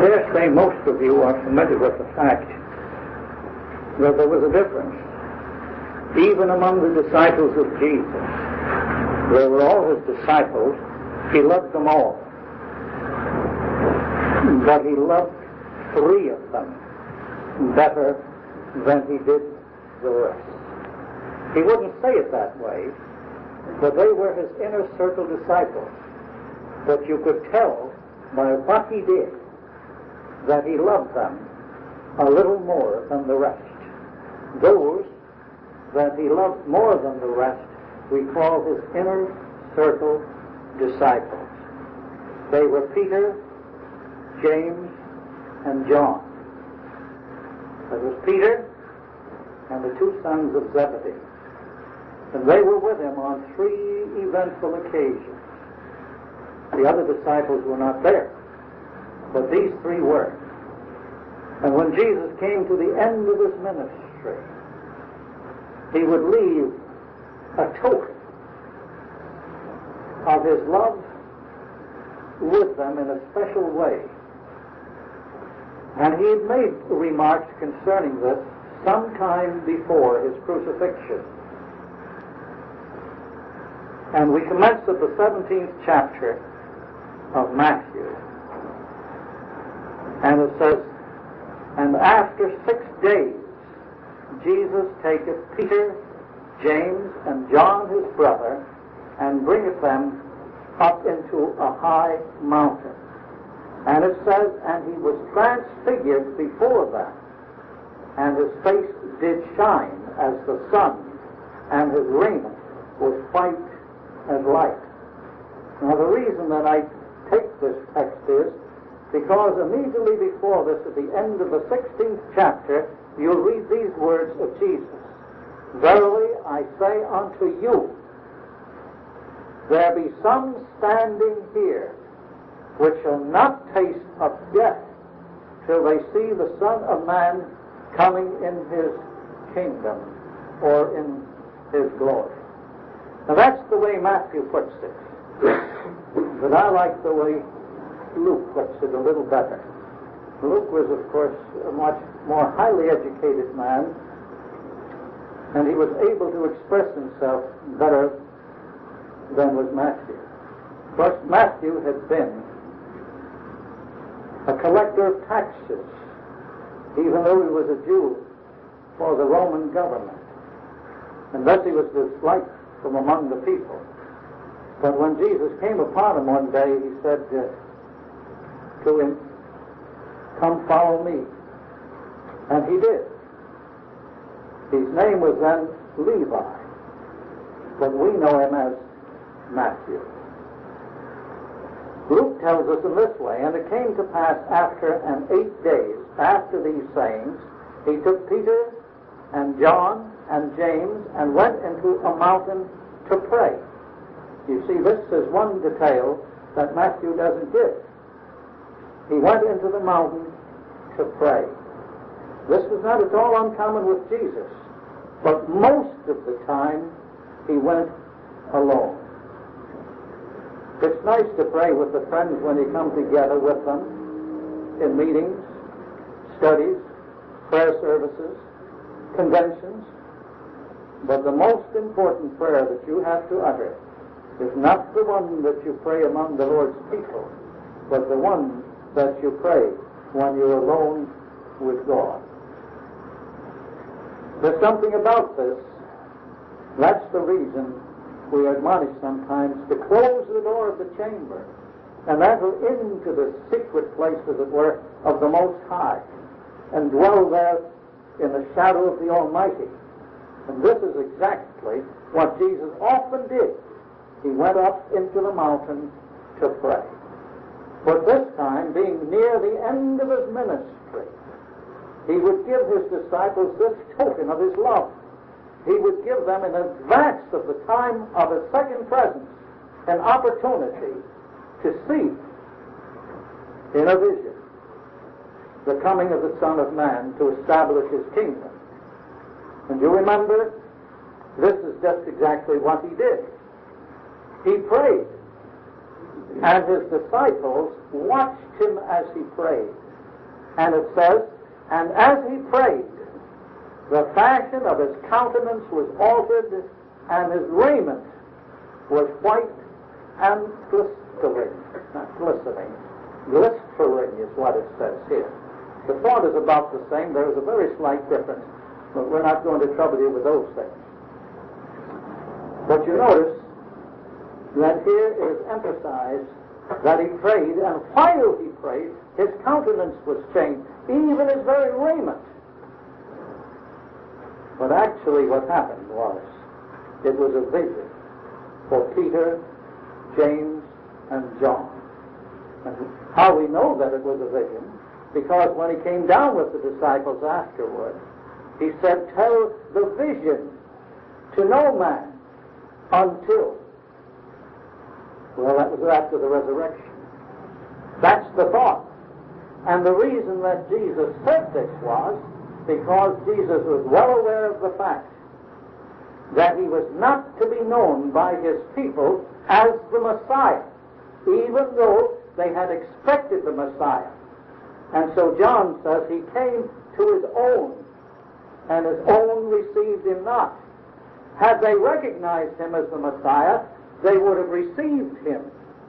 dare say most of you are familiar with the fact that there was a difference. Even among the disciples of Jesus, they were all his disciples. He loved them all. But he loved 3 of them better than he did the rest. He wouldn't say it that way, but they were his inner circle disciples. But you could tell by what he did that he loved them a little more than the rest. Those that he loved more than the rest we call his inner circle disciples. They were Peter, James, and John. There was Peter and the 2 sons of Zebedee. And they were with him on 3 eventful occasions. The other disciples were not there, but these 3 were. And when Jesus came to the end of his ministry, he would leave a token of his love with them in a special way. And he had made remarks concerning this sometime before his crucifixion. And we commence at the 17th chapter of Matthew. And it says, "And after 6 days, Jesus taketh Peter, James, and John his brother, and bringeth them up into a high mountain. And it says, and he was transfigured before them, and his face did shine as the sun, and his raiment was white as light." Now the reason that I take this text is because immediately before this, at the end of the 16th chapter, you'll read these words of Jesus. "Verily I say unto you, there be some standing here which shall not taste of death till they see the Son of Man coming in his kingdom," or in his glory. Now that's the way Matthew puts it. But I like the way Luke puts it a little better. Luke was, of course, a much more highly educated man, and he was able to express himself better than was Matthew. Of course, Matthew had been a collector of taxes, even though he was a Jew, for the Roman government. And thus he was disliked from among the people. But when Jesus came upon him one day, he said to him, "Come follow me." And he did. His name was then Levi, but we know him as Matthew. Luke tells us in this way, "And it came to pass after 8 days, after these sayings, he took Peter and John and James and went into a mountain to pray." You see, this is one detail that Matthew doesn't give. He went into the mountain to pray. This was not at all uncommon with Jesus, but most of the time he went alone. It's nice to pray with the friends when you come together with them in meetings, studies, prayer services, conventions, but the most important prayer that you have to utter is not the one that you pray among the Lord's people, but the one that you pray when you're alone with God. There's something about this. That's the reason we admonish sometimes to close the door of the chamber and enter into the secret place, as it were, of the Most High, and dwell there in the shadow of the Almighty. And this is exactly what Jesus often did. He went up into the mountain to pray. But this time, being near the end of his ministry, he would give his disciples this token of his love. He would give them in advance of the time of his second presence an opportunity to see in a vision the coming of the Son of Man to establish his kingdom. And you remember, this is just exactly what he did. He prayed, and his disciples watched him as he prayed. And it says, and as he prayed, the fashion of his countenance was altered, and his raiment was white and glistering. Not glistening. Glistering is what it says here. The thought is about the same. There is a very slight difference, but we're not going to trouble you with those things. But you notice that here it is emphasized that he prayed, and while he prayed, his countenance was changed, even his very raiment. But actually what happened was, it was a vision for Peter, James, and John. And how we know that it was a vision, because when he came down with the disciples afterward, he said, tell the vision to no man until. Well, that was after the resurrection. That's the thought. And the reason that Jesus said this was because Jesus was well aware of the fact that he was not to be known by his people as the Messiah, even though they had expected the Messiah. And so John says he came to his own, and his own received him not. Had they recognized him as the Messiah, they would have received him.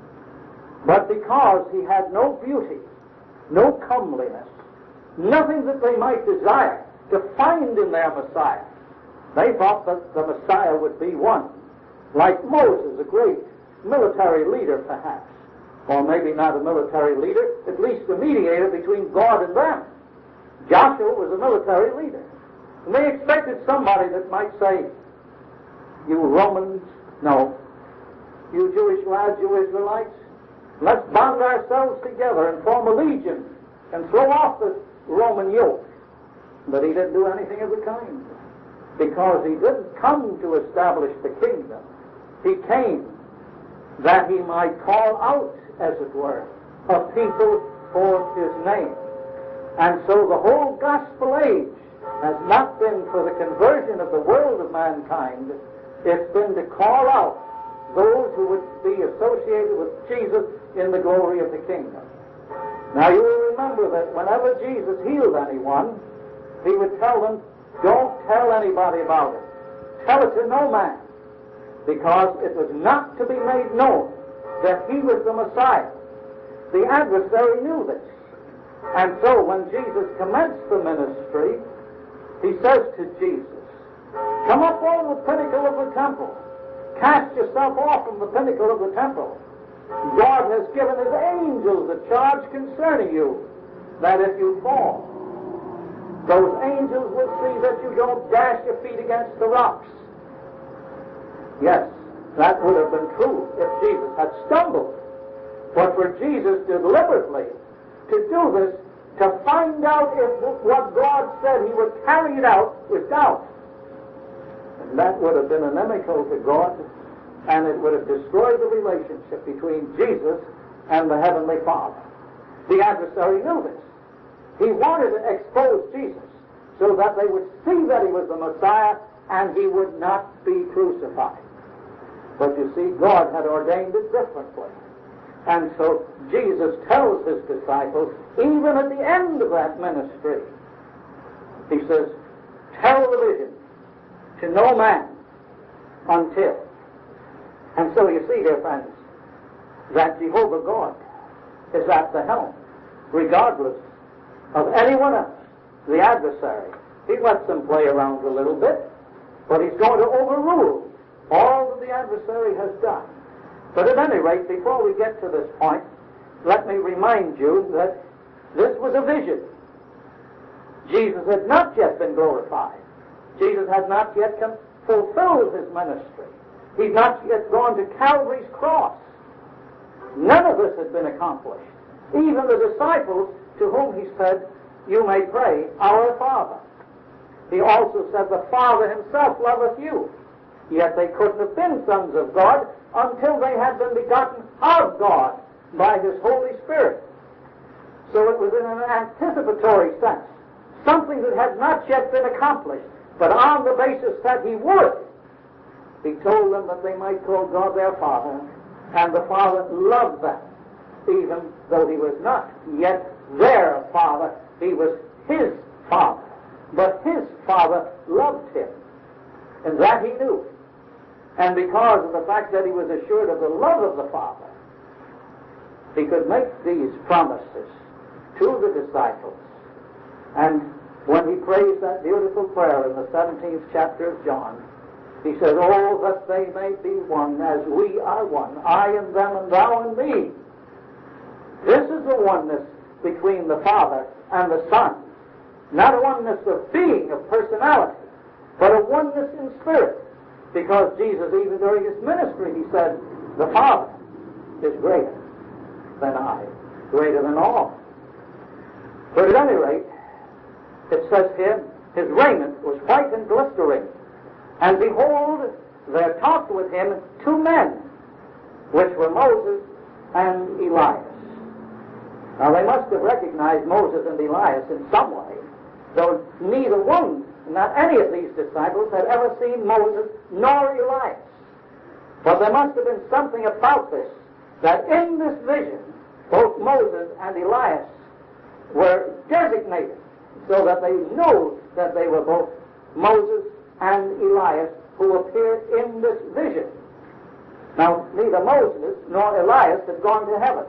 But because he had no beauty, no comeliness, nothing that they might desire to find in their Messiah, they thought that the Messiah would be one, like Moses, a great military leader perhaps, or maybe not a military leader, at least a mediator between God and them. Joshua was a military leader. And they expected somebody that might say, you Romans, no, you Jewish lads, you Israelites, let's bond ourselves together and form a legion and throw off the Roman yoke. But he didn't do anything of the kind, because he didn't come to establish the kingdom. He came that he might call out, as it were, a people for his name. And so the whole gospel age has not been for the conversion of the world of mankind. It's been to call out those who would be associated with Jesus in the glory of the kingdom. Now you will remember that whenever Jesus healed anyone, he would tell them, don't tell anybody about it. Tell it to no man, because it was not to be made known that he was the Messiah. The adversary knew this. And so when Jesus commenced the ministry, he says to Jesus, come up on the pinnacle of the temple. Cast yourself off from the pinnacle of the temple. God has given his angels a charge concerning you, that if you fall, those angels will see that you don't dash your feet against the rocks. Yes, that would have been true if Jesus had stumbled. But for Jesus deliberately to do this, to find out if what God said he would carry it out with doubt. And that would have been inimical to God, and it would have destroyed the relationship between Jesus and the Heavenly Father. The adversary knew this. He wanted to expose Jesus so that they would see that he was the Messiah and he would not be crucified. But you see, God had ordained it differently. And so Jesus tells his disciples, even at the end of that ministry, he says, tell the vision to no man until. And so you see, dear friends, that Jehovah God is at the helm, regardless of anyone else, the adversary. He lets them play around a little bit, but he's going to overrule all that the adversary has done. But at any rate, before we get to this point, let me remind you that this was a vision. Jesus had not yet been glorified. Jesus had not yet fulfilled his ministry. He'd not yet gone to Calvary's cross. None of this had been accomplished. Even the disciples to whom he said, you may pray, our Father. He also said, the Father himself loveth you. Yet they couldn't have been sons of God until they had been begotten of God by his Holy Spirit. So it was in an anticipatory sense, something that had not yet been accomplished, but on the basis that he would. He told them that they might call God their Father, and the Father loved them, even though he was not yet their Father. he was his father, but his father loved him, and that he knew. And because of the fact that he was assured of the love of the Father, he could make these promises to the disciples. And when he prays that beautiful prayer in the 17th chapter of John, he says, "Oh, that they may be one as we are one, I and them and thou and me." This is the oneness between the Father and the Son. Not a oneness of being, of personality, but a oneness in spirit. Because Jesus, even during his ministry, he said, "The Father is greater than I, greater than all." But at any rate, it says here, his raiment was white and glistering. And behold, there talked with him two men, which were Moses and Elias. Now they must have recognized Moses and Elias in some way, though neither one, not any of these disciples, had ever seen Moses nor Elias. But there must have been something about this, that in this vision, both Moses and Elias were designated, so that they knew that they were both Moses and Elias who appeared in this vision. Now, neither Moses nor Elias had gone to heaven.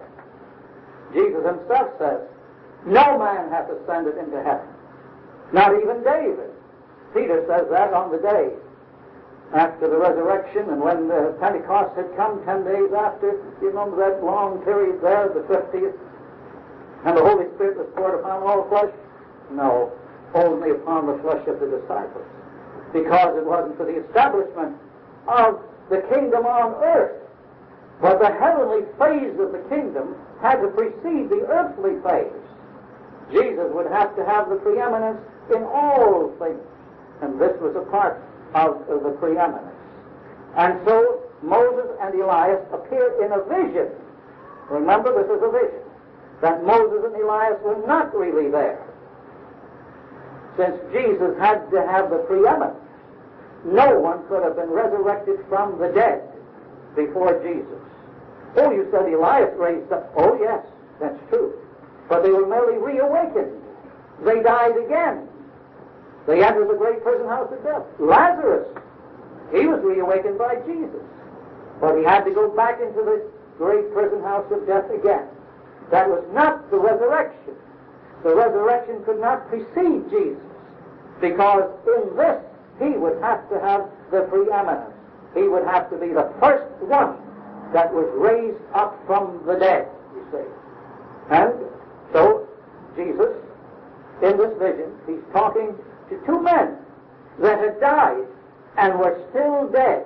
Jesus himself says, "No man hath ascended into heaven, not even David." Peter says that on the day after the resurrection, and when the Pentecost had come 10 days after. You remember that long period there, the 50th, and the Holy Spirit was poured upon all flesh? No, only upon the flesh of the disciples, because it wasn't for the establishment of the kingdom on earth. But the heavenly phase of the kingdom had to precede the earthly phase. Jesus would have to have the preeminence in all things, and this was a part of the preeminence. And so Moses and Elias appear in a vision. Remember, this is a vision, that Moses and Elias were not really there. Since Jesus had to have the preeminence, no one could have been resurrected from the dead before Jesus. Oh, you said Elias raised up. Oh, yes, that's true. But they were merely reawakened. They died again. They entered the great prison house of death. Lazarus, he was reawakened by Jesus. But he had to go back into the great prison house of death again. That was not the resurrection. The resurrection could not precede Jesus, because in this he would have to have the preeminence. He would have to be the first one that was raised up from the dead, you see. And so Jesus, in this vision, he's talking to two men that had died and were still dead.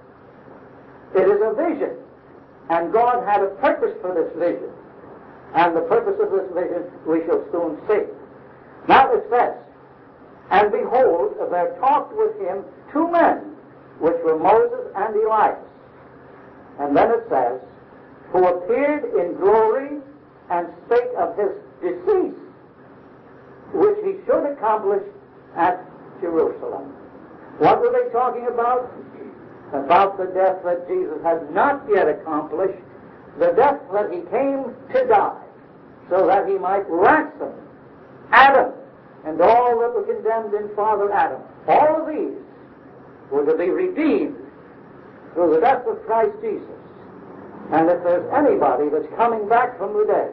It is a vision, and God had a purpose for this vision. And the purpose of this vision we shall soon see. Now it says, "And behold, there talked with him two men, which were Moses and Elias." And then it says, "Who appeared in glory and spake of his decease, which he should accomplish at Jerusalem." What were they talking about? About the death that Jesus had not yet accomplished, the death that he came to die, so that he might ransom Adam and all that were condemned in Father Adam. All of these were to be redeemed through the death of Christ Jesus. And if there's anybody that's coming back from the dead,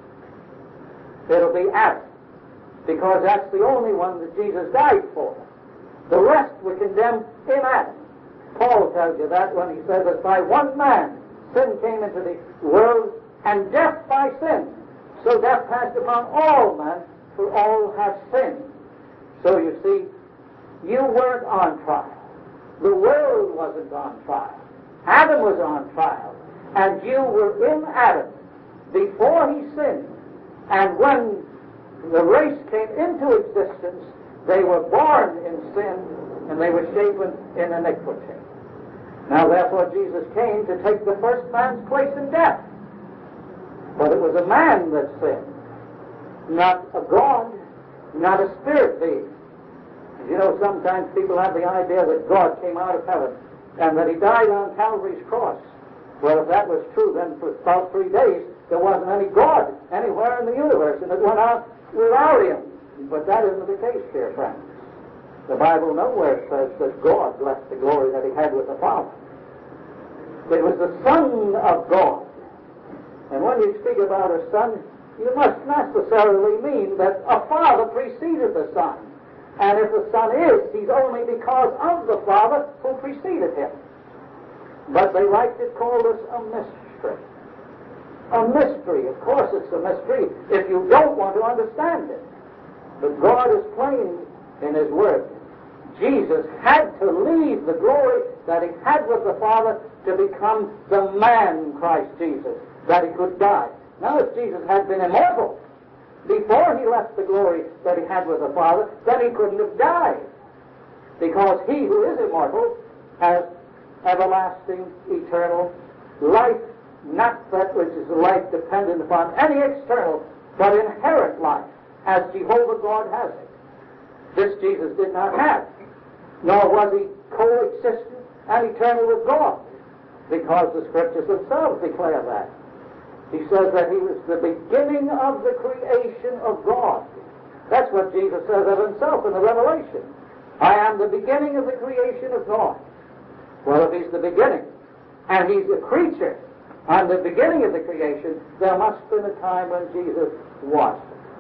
it'll be Adam, because that's the only one that Jesus died for. The rest were condemned in Adam. Paul tells you that when he says that by one man sin came into the world, and death by sin. So death passed upon all men, for all have sinned. So you see, you weren't on trial. The world wasn't on trial. Adam was on trial. And you were in Adam before he sinned. And when the race came into existence, they were born in sin, and they were shapen in iniquity. Now, therefore, Jesus came to take the first man's place in death. But it was a man that sinned, not a God, not a spirit being. You know, sometimes people have the idea that God came out of heaven and that he died on Calvary's cross. Well, if that was true, then for about 3 days there wasn't any God anywhere in the universe, and it went out without him. But that isn't the case, dear friends. The Bible nowhere says that God left the glory that he had with the Father. It was the Son of God. And when you speak about a son, you must necessarily mean that a father preceded the Son. And if the Son is, he's only because of the Father who preceded him. But they like to call this a mystery. A mystery. Of course it's a mystery if you don't want to understand it. But God is plain in his word. Jesus had to leave the glory that he had with the Father to become the man Christ Jesus, that he could die. Now, if Jesus had been immortal before he left the glory that he had with the Father, then he couldn't have died. Because he who is immortal has everlasting, eternal life, not that which is life dependent upon any external, but inherent life, as Jehovah God has it. This Jesus did not have, nor was he coexistent and eternal with God, because the Scriptures themselves declare that. He says that he was the beginning of the creation of God. That's what Jesus says of himself in the Revelation. I am the beginning of the creation of God. Well, if he's the beginning, and he's a creature, on the beginning of the creation, there must have been a time when Jesus was.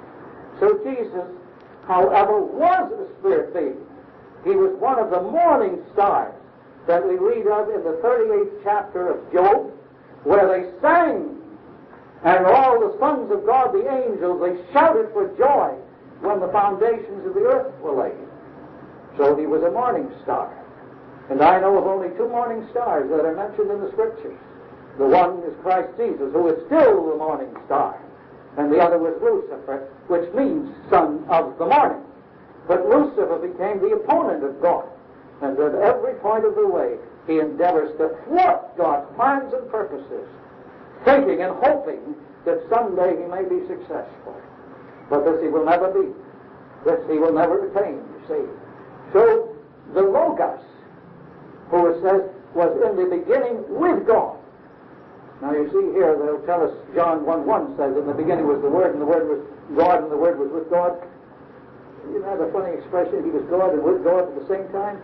So Jesus, however, was a spirit being. He was one of the morning stars that we read of in the 38th chapter of Job, where they sang, and all the sons of God, the angels, they shouted for joy when the foundations of the earth were laid. So he was a morning star. And I know of only two morning stars that are mentioned in the Scriptures. The one is Christ Jesus, who is still the morning star. And the other was Lucifer, which means son of the morning. But Lucifer became the opponent of God. And at every point of the way, he endeavors to thwart God's plans and purposes, thinking and hoping that someday he may be successful. But this he will never be. This he will never attain, you see. So, the Logos, who it says was in the beginning with God. Now you see here, they'll tell us, John 1:1 says, in the beginning was the Word, and the Word was God, and the Word was with God. You know the funny expression, he was God and with God at the same time?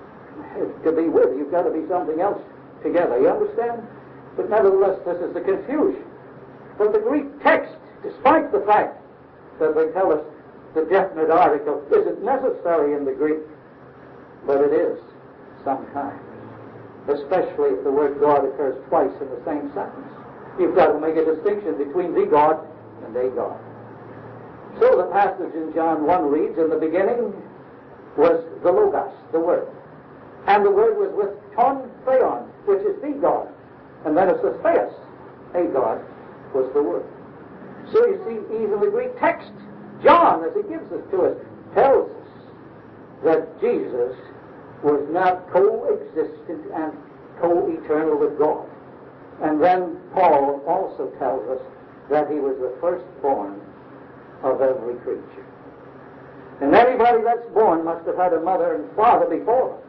To be with, you've got to be something else together, you understand? But nevertheless, this is the confusion. But the Greek text, despite the fact that they tell us the definite article isn't necessary in the Greek, but it is sometimes. Especially if the word God occurs twice in the same sentence. You've got to make a distinction between the God and a God. So the passage in John 1 reads, in the beginning was the Logos, the Word. And the Word was with ton theon, which is the God. And then it says theos, a God, was the Word. So you see, even the Greek text, John, as he gives it to us, tells us that Jesus was not co-existent and co-eternal with God. And then Paul also tells us that he was the firstborn of every creature. And anybody that's born must have had a mother and father before him.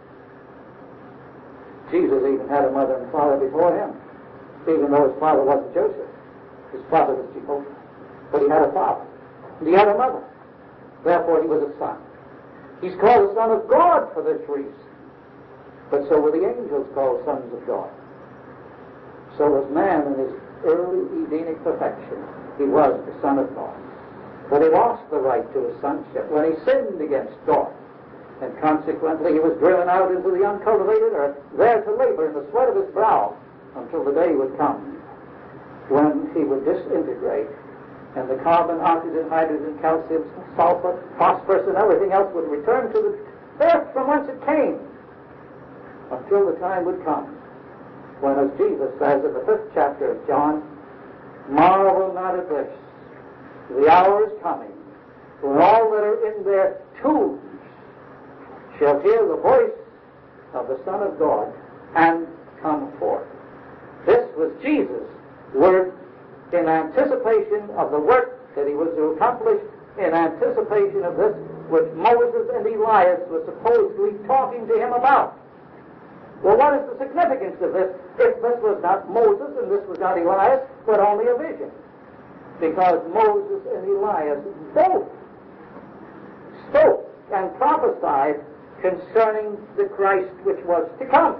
Jesus even had a mother and father before him, even though his father wasn't Joseph. His father was Jehovah. But he had a father. And he had a mother. Therefore he was a son. He's called the Son of God for this reason. But so were the angels called sons of God. So was man in his early Edenic perfection. He was the Son of God. But he lost the right to his sonship when he sinned against God. And consequently he was driven out into the uncultivated earth, there to labor in the sweat of his brow until the day would come when he would disintegrate, and the carbon, oxygen, hydrogen, calcium, sulfur, phosphorus, and everything else would return to the earth from whence it came, until the time would come when, as Jesus says in the 5th chapter of John, marvel not at this, the hour is coming when all that are in their tombs shall hear the voice of the Son of God and come forth. This was Jesus' word in anticipation of the work that he was to accomplish, in anticipation of this which Moses and Elias were supposedly talking to him about. Well, what is the significance of this if this was not Moses and this was not Elias, but only a vision? because Moses and Elias both spoke and prophesied concerning the Christ which was to come.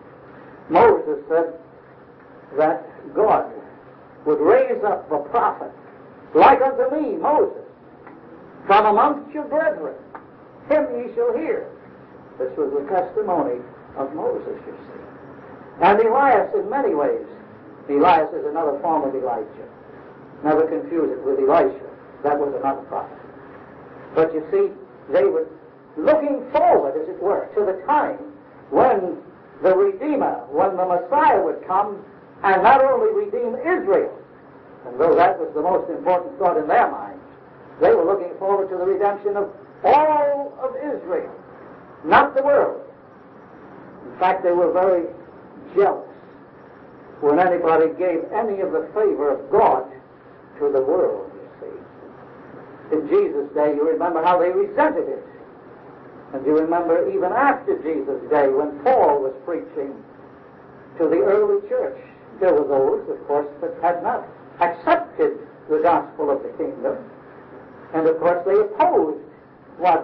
Moses said that God would raise up a prophet like unto me, Moses, from amongst your brethren. Him ye shall hear. This was the testimony of Moses, you see. And Elias in many ways. Elias is another form of Elijah. Never confuse it with Elisha. That was another prophet. But you see, they were looking forward, as it were, to the time when the Redeemer, when the Messiah would come and not only redeem Israel, and though that was the most important thought in their minds, they were looking forward to the redemption of all of Israel, not the world. In fact, they were very jealous when anybody gave any of the favor of God to the world, you see. In Jesus' day, you remember how they resented it. And you remember even after Jesus' day, when Paul was preaching to the early church, there were those, of course, that had not accepted the gospel of the kingdom. And, of course, they opposed what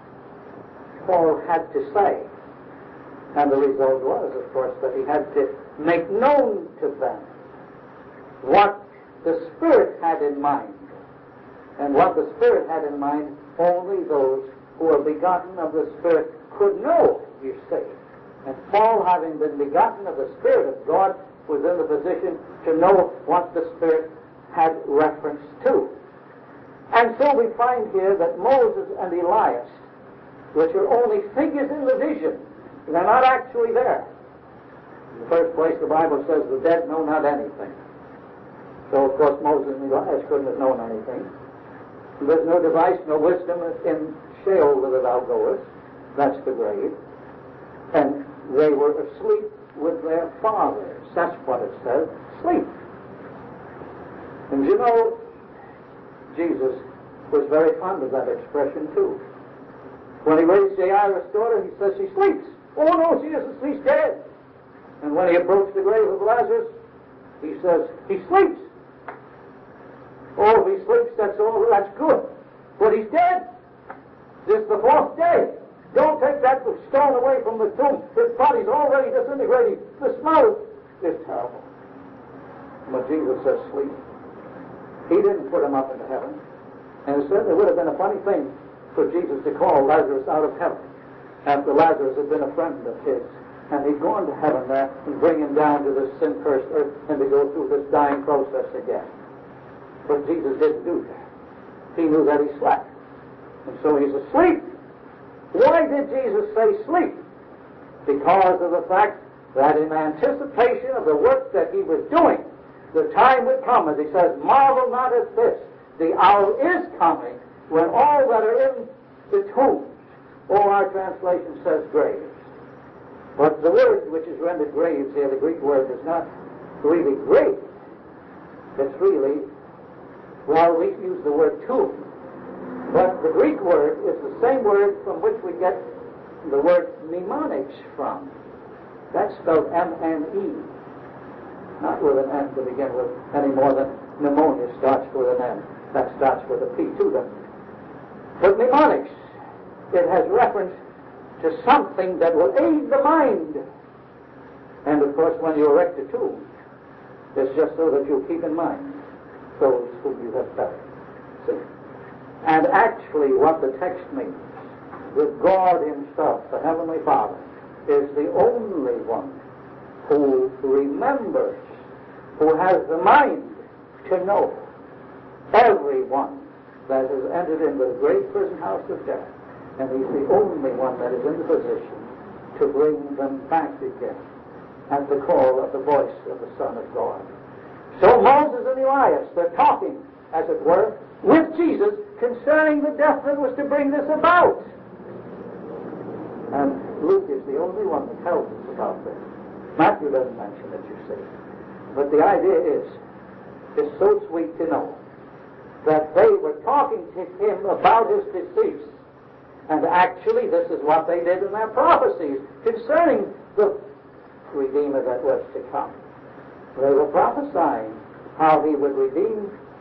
Paul had to say. And the result was, of course, that he had to make known to them what the Spirit had in mind. And what the Spirit had in mind, only those who are begotten of the Spirit could know, you see. And Paul, having been begotten of the Spirit of God, was in the position to know what the Spirit had reference to. And so we find here that Moses and Elias, which are only figures in the vision, they're not actually there. In the first place, the Bible says the dead know not anything. So, of course, Moses and Elias couldn't have known anything. There's no device, no wisdom in Sheol whither thou goest. That's the grave. And they were asleep with their fathers. That's what it says, sleep. And you know, Jesus was very fond of that expression too. When he raised Jairus' daughter, he says she sleeps. Oh no, she isn't, she's dead. And when he approached the grave of Lazarus, he says, he sleeps. Oh, if he sleeps, that's good. But he's dead. This is the fourth day. Don't take that stone away from the tomb. His body's already disintegrating. The smell is terrible. But Jesus says, sleep. He didn't put him up into heaven. And it certainly would have been a funny thing for Jesus to call Lazarus out of heaven after Lazarus had been a friend of his. And he'd gone to heaven there and bring him down to this sin-cursed earth and to go through this dying process again. But Jesus didn't do that. He knew that he slept. And so he's asleep. Why did Jesus say sleep? Because of the fact that in anticipation of the work that he was doing, the time would come, as he says, marvel not at this. The hour is coming when all that are in the tombs, or our translation says graves. But the word which is rendered graves here, the Greek word, is not really grave. It's really, well, we use the word tomb. But the Greek word is the same word from which we get the word mnemonics from. That's spelled M-N-E. Not with an N to begin with, any more than pneumonia starts with an N. That starts with a P too, doesn't it? But mnemonics, it has reference to something that will aid the mind. And of course, when you erect a tomb, it's just so that you'll keep in mind those whom you have buried. See? And actually, what the text means, that God himself, the Heavenly Father, is the only one who remembers, who has the mind to know everyone that has entered into the great prison house of death. And he's the only one that is in the position to bring them back again at the call of the voice of the Son of God. So Moses and Elias, they're talking, as it were, with Jesus concerning the death that was to bring this about. And Luke is the only one that tells us about this. Matthew doesn't mention it, you see. But the idea is, it's so sweet to know that they were talking to him about his decease. And actually, this is what they did in their prophecies concerning the Redeemer that was to come. They were prophesying how he would redeem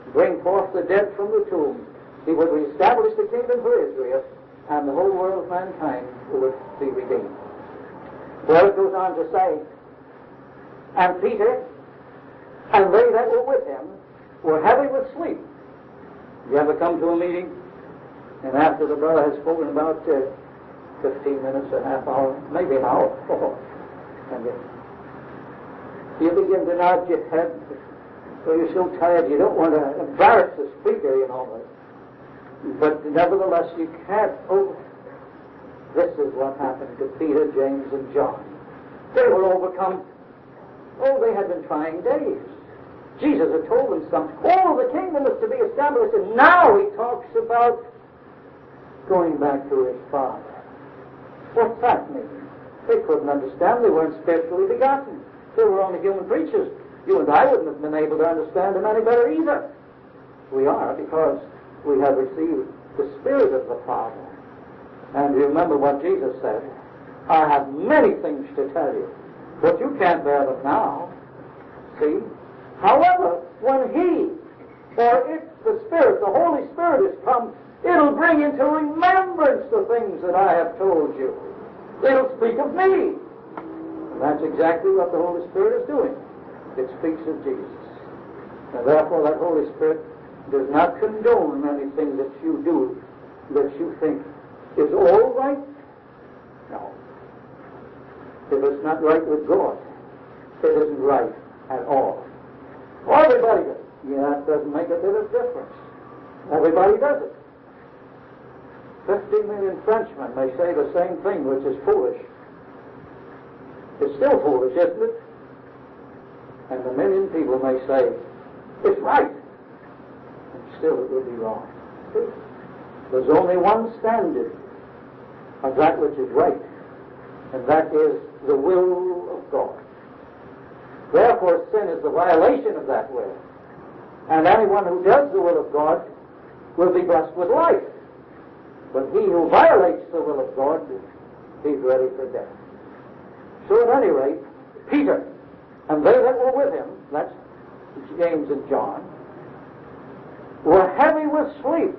bring forth the dead from the tomb. He would reestablish the kingdom for Israel, and the whole world of mankind would be redeemed. Well, it goes on to say, and Peter and they that were with him were heavy with sleep. You ever come to a meeting, and after the brother has spoken about 15 minutes, a half hour, maybe an hour, and you begin to nod your head, so you're so tired you don't want to embarrass the speaker, you know. But nevertheless, you can't. Oh, this is what happened to Peter, James, and John. They were overcome. Oh, they had been trying days. Jesus had told them something. Oh, the kingdom is to be established, and now he talks about going back to his Father. What's that mean? They couldn't understand. They weren't spiritually begotten. They were only human creatures. You and I wouldn't have been able to understand them any better either. We are, because we have received the Spirit of the Father. And remember what Jesus said, I have many things to tell you, but you can't bear them now. See? However, when He, or if the Spirit, the Holy Spirit is come, it'll bring into remembrance the things that I have told you. It'll speak of me. And that's exactly what the Holy Spirit is doing. It speaks of Jesus. And therefore that Holy Spirit does not condone anything that you do that you think is all right. No. If it's not right with God, it isn't right at all. Everybody does it. Yeah, it doesn't make a bit of difference. Everybody does it. 50 million Frenchmen may say the same thing, which is foolish. It's still foolish, isn't it? And a million people may say, it's right. And still it will be wrong. There's only one standard of that which is right, and that is the will of God. Therefore, sin is the violation of that will. And anyone who does the will of God will be blessed with life. But he who violates the will of God, he's ready for death. So at any rate, Peter and they that were with him, that's James and John, were heavy with sleep.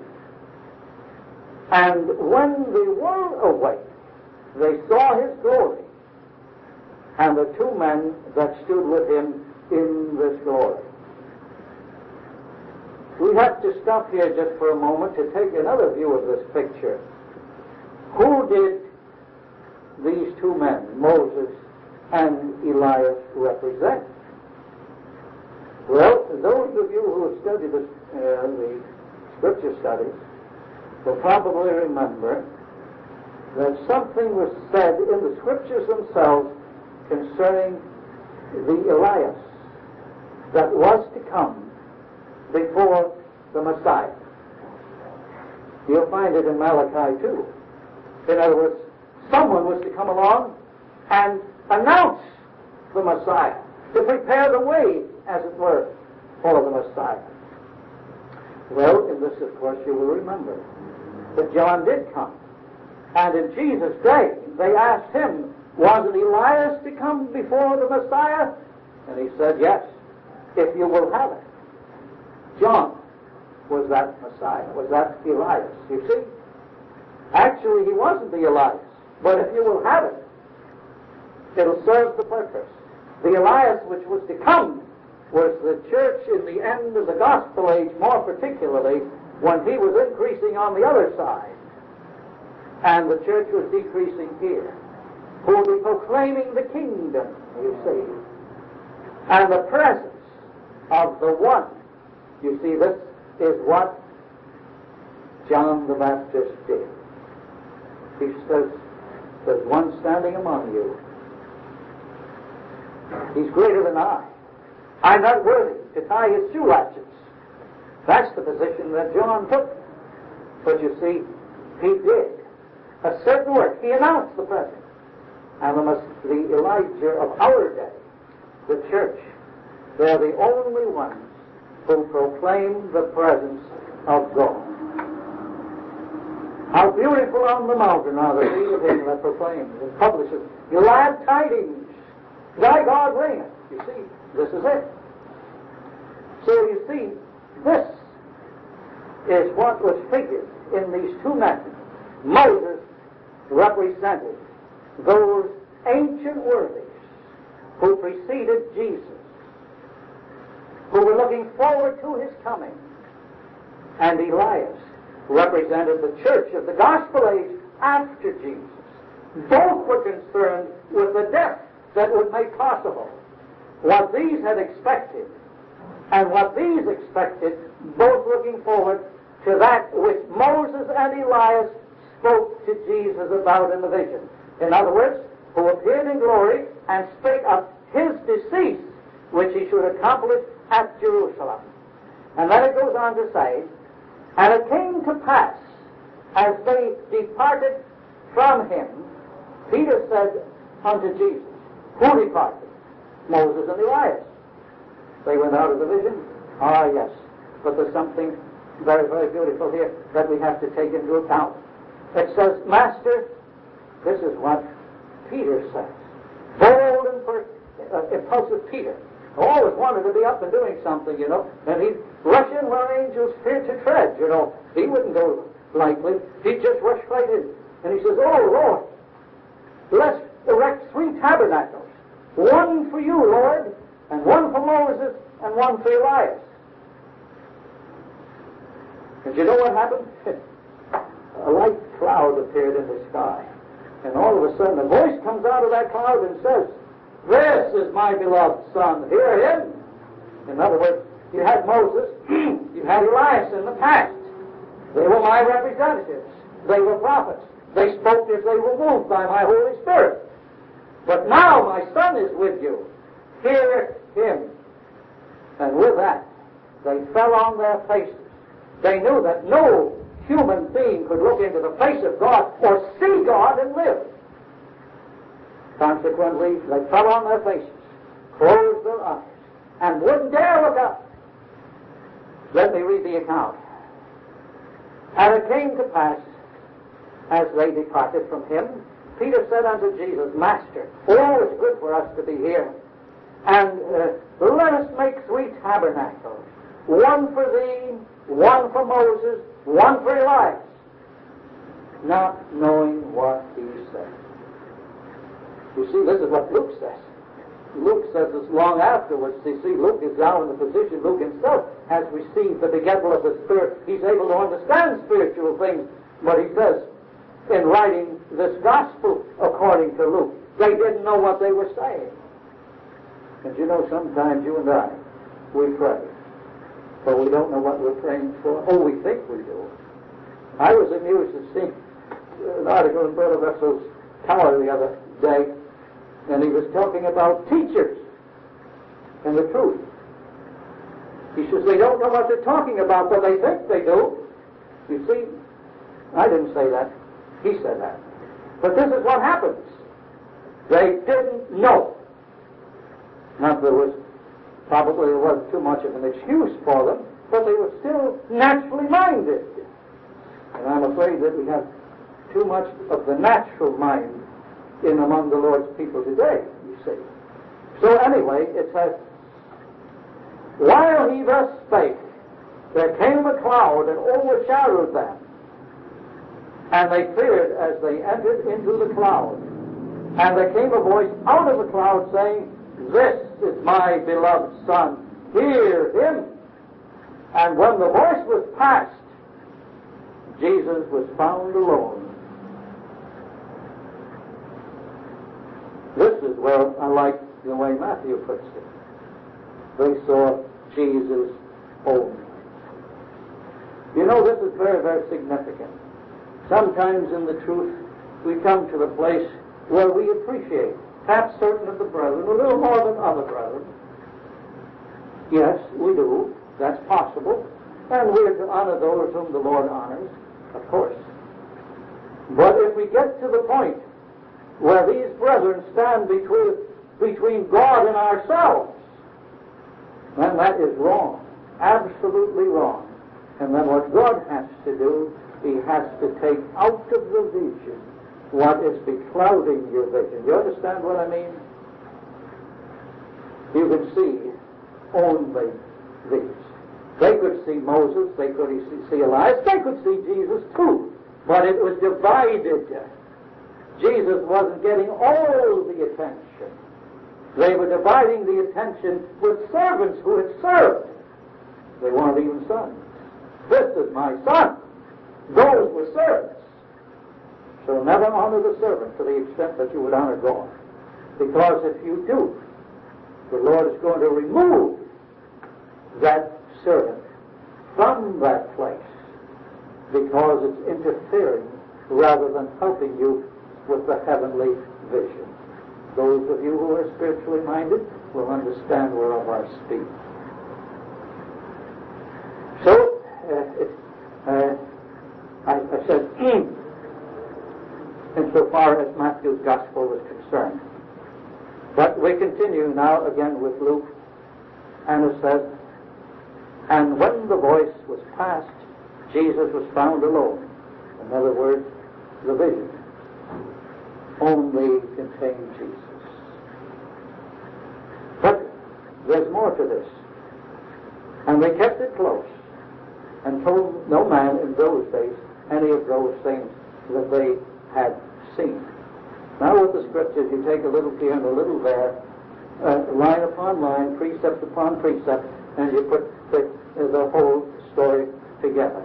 And when they were awake, they saw his glory, and the two men that stood with him in this glory. We have to stop here just for a moment to take another view of this picture. Who did these two men, Moses and Elias, represent? Well, those of you who have studied the Scripture studies will probably remember that something was said in the Scriptures themselves concerning the Elias that was to come before the Messiah. You'll find it in Malachi too. In other words, someone was to come along and announce the Messiah, to prepare the way, as it were, for the Messiah. Well, in this, of course, you will remember that John did come. And in Jesus' day, they asked him, wasn't Elias to come before the Messiah? And he said, yes, if you will have it. John was that Messiah, was that Elias, you see? Actually, he wasn't the Elias, but if you will have it, it'll serve the purpose. The Elias which was to come was the church in the end of the gospel age, more particularly when he was increasing on the other side, and the church was decreasing here, who will be proclaiming the kingdom, you see, and the presence of the one. You see, this is what John the Baptist did. He says, there's one standing among you. He's greater than I. I'm not worthy to tie his shoe latchets. That's the position that John took. But you see, he did a certain work. He announced the presence. And the Elijah of our day, the church, they're the only ones who proclaim the presence of God. How beautiful on the mountain are the feet of him that proclaims and publishes glad tidings. Thy God reigneth. You see, this is it. So you see, this is what was figured in these two men. Moses represented those ancient worthies who preceded Jesus, who were looking forward to his coming. And Elias represented the church of the gospel age after Jesus. Both were concerned with the death that would make possible what these had expected and what these expected, both looking forward to that which Moses and Elias spoke to Jesus about in the vision. In other words, who appeared in glory and spake of his decease, which he should accomplish at Jerusalem. And then it goes on to say, and it came to pass, as they departed from him, Peter said unto Jesus, who departed? Moses and Elias. They went out of the vision? Ah, yes. But there's something very, very beautiful here that we have to take into account. It says, Master, this is what Peter says. Bold and impulsive Peter. Always wanted to be up and doing something, you know. And he'd rush in where angels fear to tread, you know. He wouldn't go lightly. He'd just rush right in. And he says, oh, Lord, let's erect 3 tabernacles. One for you, Lord, and one for Moses, and one for Elias. And you know what happened? A light cloud appeared in the sky. And all of a sudden a voice comes out of that cloud and says, this is my beloved Son, hear him. In other words, you had Moses, you had Elias in the past. They were my representatives. They were prophets. They spoke as they were moved by my Holy Spirit. But now my Son is with you. Hear him. And with that, they fell on their faces. They knew that no human being could look into the face of God or see God and live. Consequently, they fell on their faces, closed their eyes, and wouldn't dare look up. Let me read the account. And it came to pass, as they departed from him, Peter said unto Jesus, Master, oh, it's good for us to be here. And let us make 3 tabernacles, one for thee, one for Moses, one for Elias, not knowing what he said. You see, this is what Luke says. Luke says this long afterwards. You see, Luke is now in the position, Luke himself has received the begettal of the Spirit. He's able to understand spiritual things. But he says, in writing this gospel according to Luke, they didn't know what they were saying. And you know, sometimes you and I, we pray, but we don't know what we're praying for. Oh, we think we do. I was amused to see an article in Brother Russell's Tower the other day, and he was talking about teachers and the truth. He says they don't know what they're talking about, but they think they do. You see, I didn't say that. He said that. But this is what happens. They didn't know. Now, there wasn't too much of an excuse for them, but they were still naturally minded. And I'm afraid that we have too much of the natural mind in among the Lord's people today, you see. So anyway, it says, while he thus spake, there came a cloud and overshadowed them. And they feared as they entered into the cloud. And there came a voice out of the cloud saying, this is my beloved Son, hear him. And when the voice was past, Jesus was found alone. This is where I like the way Matthew puts it. They saw Jesus only. You know, this is very, very significant. Sometimes in the truth, we come to the place where we appreciate perhaps certain of the brethren a little more than other brethren. Yes, we do. That's possible. And we are to honor those whom the Lord honors, of course. But if we get to the point where these brethren stand between God and ourselves, then that is wrong. Absolutely wrong. And then what God has to do, he has to take out of the vision what is beclouding your vision. You understand what I mean? You can see only these. They could see Moses, they could see Elias, they could see Jesus too. But it was divided. Jesus wasn't getting all the attention. They were dividing the attention with servants who had served. They weren't even sons. This is my son. Those were servants. So never honor the servant to the extent that you would honor God. Because if you do, the Lord is going to remove that servant from that place because it's interfering rather than helping you with the heavenly vision. Those of you who are spiritually minded will understand whereof I speak. So, I said, insofar as Matthew's Gospel is concerned. But we continue now again with Luke, and it says, and when the voice was past, Jesus was found alone. In other words, the vision only contained Jesus. But there's more to this. And they kept it close and told no man in those days any of those things that they had seen. Now with the Scriptures, you take a little here and a little there, line upon line, precept upon precept, and you put the whole story together.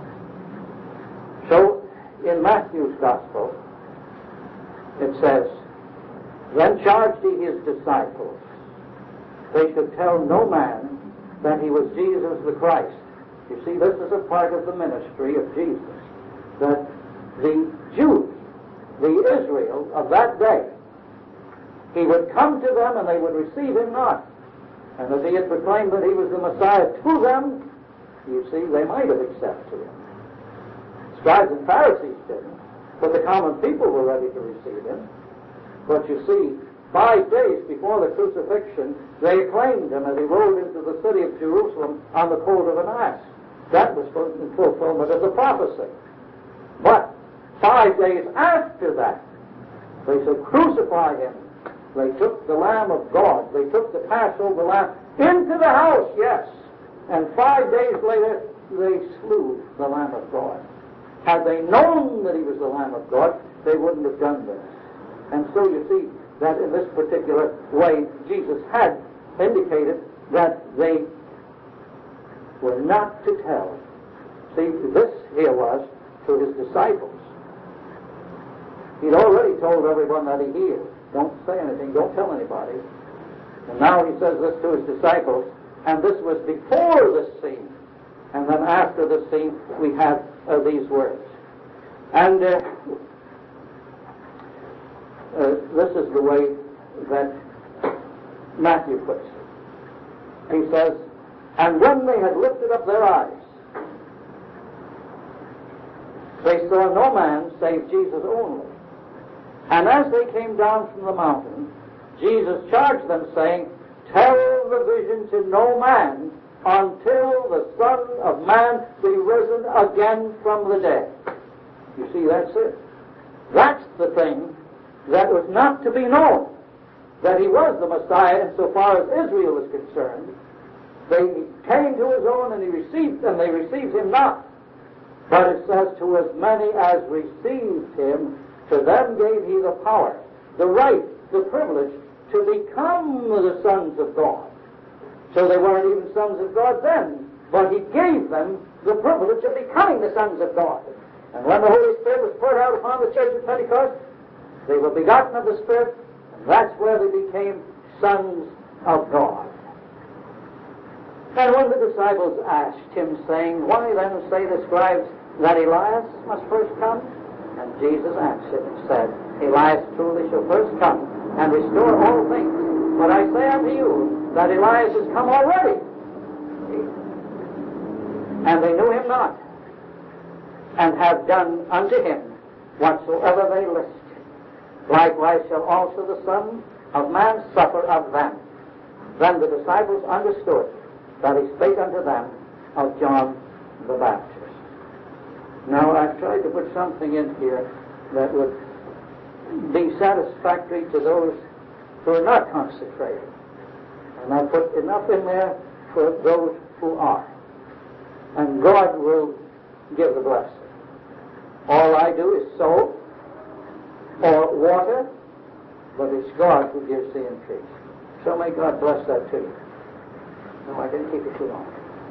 So, in Matthew's Gospel, it says, then charged he his disciples, they should tell no man that he was Jesus the Christ. You see, this is a part of the ministry of Jesus, that the Jews, the Israel of that day, he would come to them and they would receive him not. And as he had proclaimed that he was the Messiah to them, you see, they might have accepted him. Scribes and Pharisees didn't, but the common people were ready to receive him. But you see, 5 days before the crucifixion, they acclaimed him as he rode into the city of Jerusalem on the colt of an ass. That was in fulfillment of the prophecy. But 5 days after that, they said, crucify him. They took the Lamb of God, they took the Passover lamb into the house, yes. And 5 days later, they slew the Lamb of God. Had they known that he was the Lamb of God, they wouldn't have done this. And so you see that in this particular way, Jesus had indicated that they were not to tell. See, this here was to his disciples. He'd already told everyone that he healed. Don't say anything, don't tell anybody. And now he says this to his disciples, and this was before this scene. And then after this scene, we have these words. And this is the way that Matthew puts it. He says, and when they had lifted up their eyes, they saw no man save Jesus only. And as they came down from the mountain, Jesus charged them, saying, tell the vision to no man until the Son of Man be risen again from the dead. You see, that's it. That's the thing that was not to be known, that he was the Messiah insofar as Israel is concerned. They came to his own and he received them, they received him not. But it says, to as many as received him, to them gave he the power, the right, the privilege to become the sons of God. So they weren't even sons of God then, but he gave them the privilege of becoming the sons of God. And when the Holy Spirit was poured out upon the church of Pentecost, they were begotten of the Spirit, and that's where they became sons of God. And when the disciples asked him, saying, why then say the scribes that Elias must first come? And Jesus answered and said, Elias truly shall first come and restore all things. But I say unto you that Elias is come already, and they knew him not, and have done unto him whatsoever they listed. Likewise shall also the Son of Man suffer of them. Then the disciples understood that he spake unto them of John the Baptist. Now, I've tried to put something in here that would be satisfactory to those who are not consecrated. And I've put enough in there for those who are. and God will give the blessing. All I do is sow or water, but it's God who gives the increase. So may God bless that to you. No, I didn't keep it too long.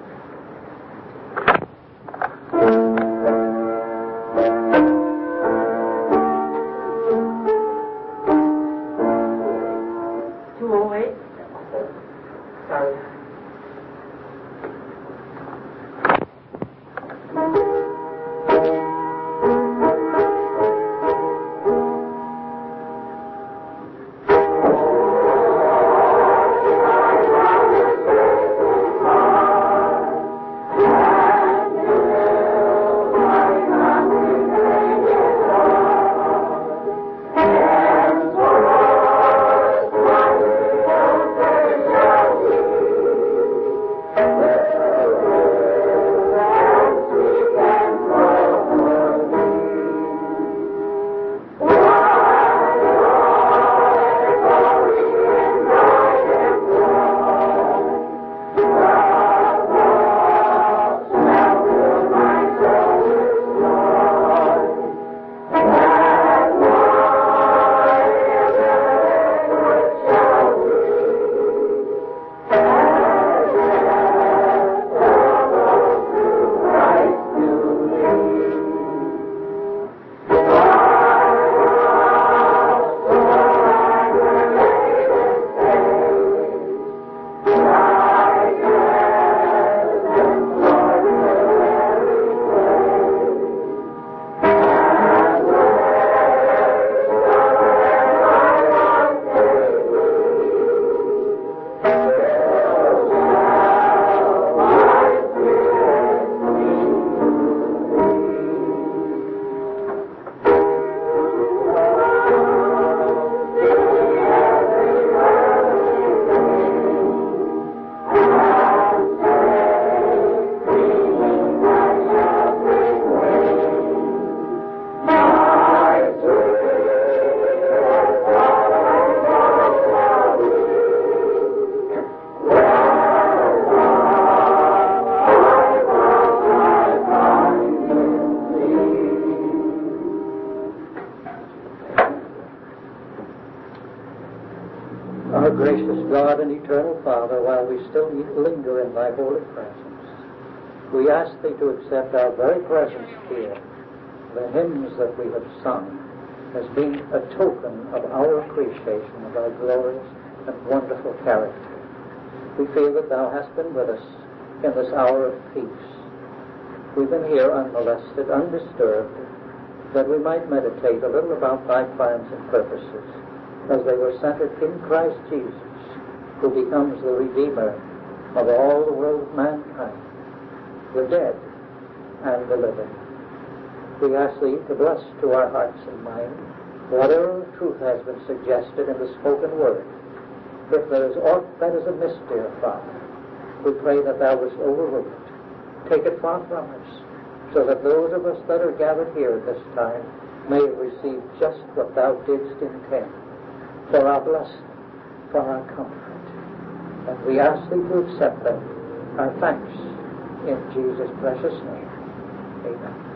Our gracious God and eternal Father, while we still linger in thy holy presence, we ask thee to accept our very presence here, the hymns that we have sung, as being a token of our appreciation of thy glorious and wonderful character. We feel that thou hast been with us in this hour of peace. We've been here unmolested, undisturbed, that we might meditate a little about thy plans and purposes, as they were centered in Christ Jesus, who becomes the Redeemer of all the world of mankind, the dead and the living. We ask thee to bless to our hearts and minds whatever truth has been suggested in the spoken word. If there is aught that is amiss, dear Father, we pray that thou wouldst overrule it. Take it far from us, so that those of us that are gathered here at this time may receive just what thou didst intend, for our blessing, for our comfort. And we ask thee to accept them, our thanks, in Jesus' precious name. Amen.